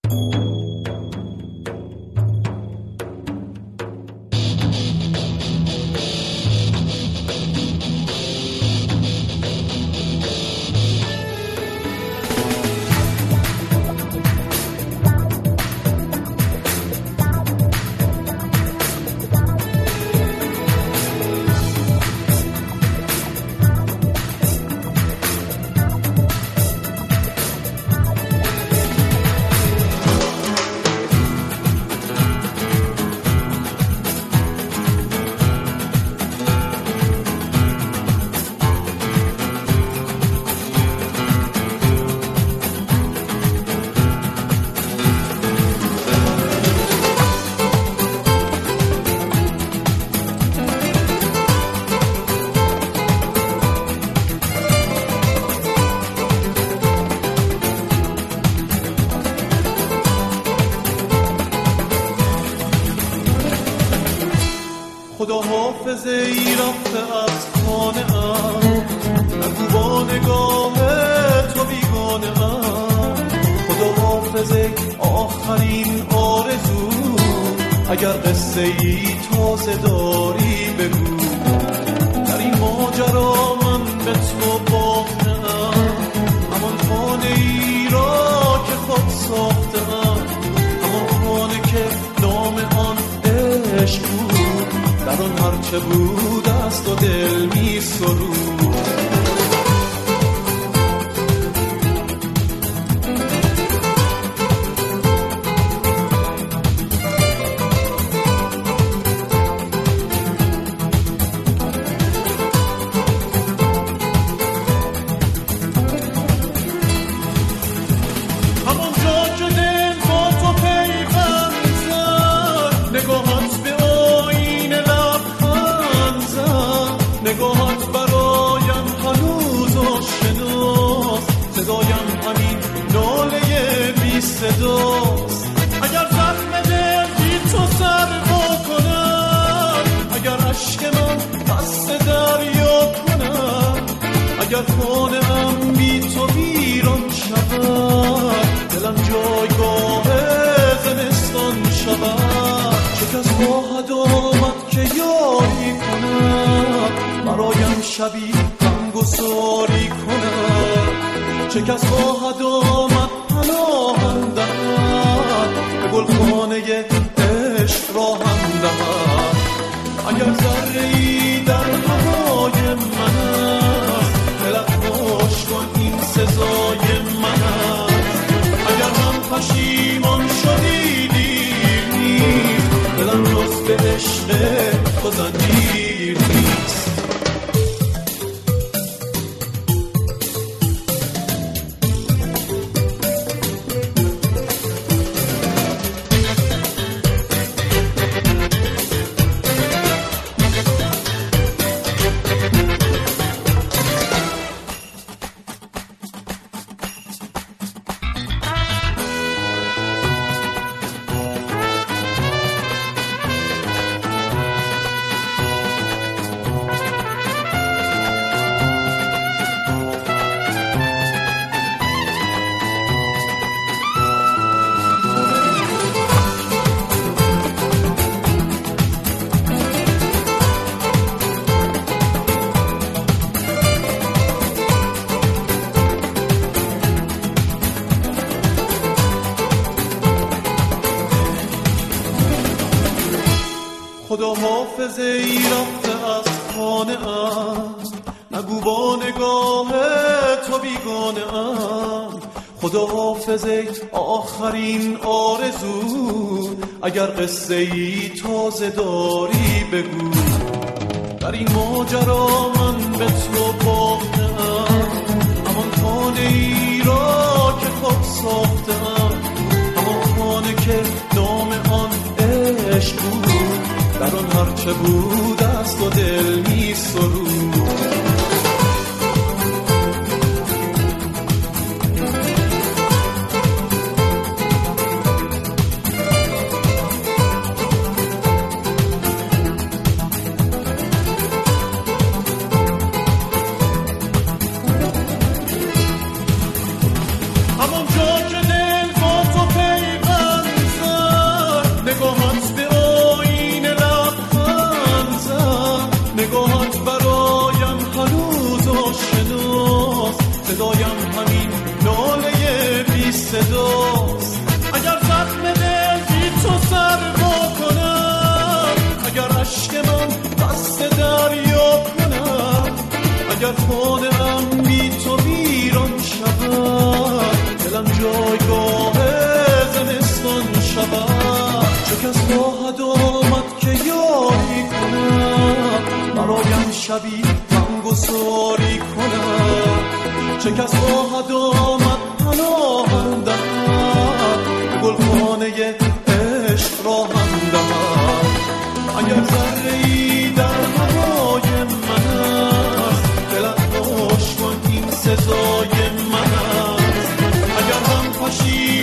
خدا حافظ ای رفته از خانه ام، نگو با نگاه تو بیگانه ام. خدا حافظ ای آخرین آرزو، اگر قصه ای تازه داری بگو. در این ماجرا من به تو باختم، همان خانه ای را که خود ساختم، همان خانه که نام آن عشق بود، در آن هرچه بود است و دل می سرود. همونجا که دل با تو پیوند زد، نگاهت به آینه لبخند زد، نگاهت برایم هنوز آشناست، صدایم همین ناله بی صداست. اگر زخم دل بی تو سر بکنم، اگر عشق من قصد دریا کنم، اگر خانه ام بی تو ویران شود، دلم جایگاه زمستان شود. چه کس خواهد آمد که یاری کند، برایم شبی غمگساری کند. چه کس خواهد آمد پناهم دهد، به گلخانه عشق راهم دهد. اگر ذره‌ای در هوای من است، دلت خوش کن این سزای من است. اگر من پشیمان شدی دیر نیست، دلم جز به عشق تو زنجیر نیست. خدا حافظ ای رفته از خانه ام، نگو با نگاه تو بیگانه ام. خدا حافظ ای آخرین آرزو، اگر قصه ای تازه داری بگو. در این ماجرا من به تو باختم، همان خانه ای را که خود ساختم، همان خانه که نام آن عشق بود، در آن هرچه بود است و دل می سرود. همونجا که دل با تو پیوند صداست. اگر زخم دل بی تو سر کنم، اگر عشق من دست دریا کنم، اگر خانه‌ام بی تو ویران شود، دلم جایگاه زمستان شود. چه کس خواهد آمد که یاری کنم، برایم شبی غمگساری کنم. چه کس خواهد آمد پناهم دهد، گلخانه عشق راهم دهد. اگر ذره‌ای در هوای من است، دلت خوش کن این سزای من است. اگر هم پشی